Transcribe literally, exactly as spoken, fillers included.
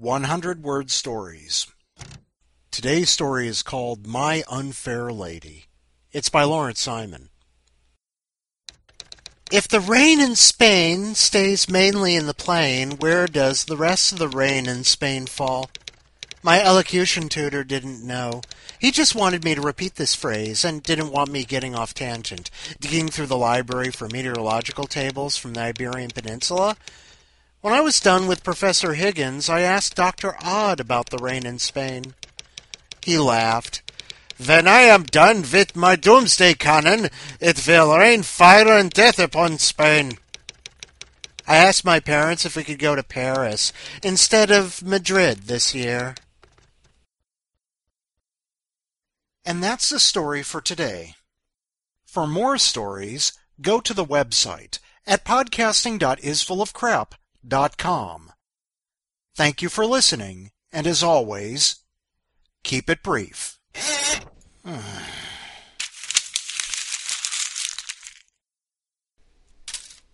hundred word stories. Today's story is called My Unfair Lady. It's by Lawrence Simon. If the rain in Spain stays mainly in the plain, where does the rest of the rain in Spain fall? My elocution tutor didn't know. He just wanted me to repeat this phrase and didn't want me getting off tangent, digging through the library for meteorological tables from the Iberian Peninsula. When I was done with Professor Higgins, I asked Doctor Odd about the rain in Spain. He laughed. When I am done with my doomsday cannon, it will rain fire and death upon Spain. I asked my parents if we could go to Paris instead of Madrid this year. And that's the story for today. For more stories, go to the website at podcasting dot isfullofcrap dot com. Thank you for listening, and as always, keep it brief.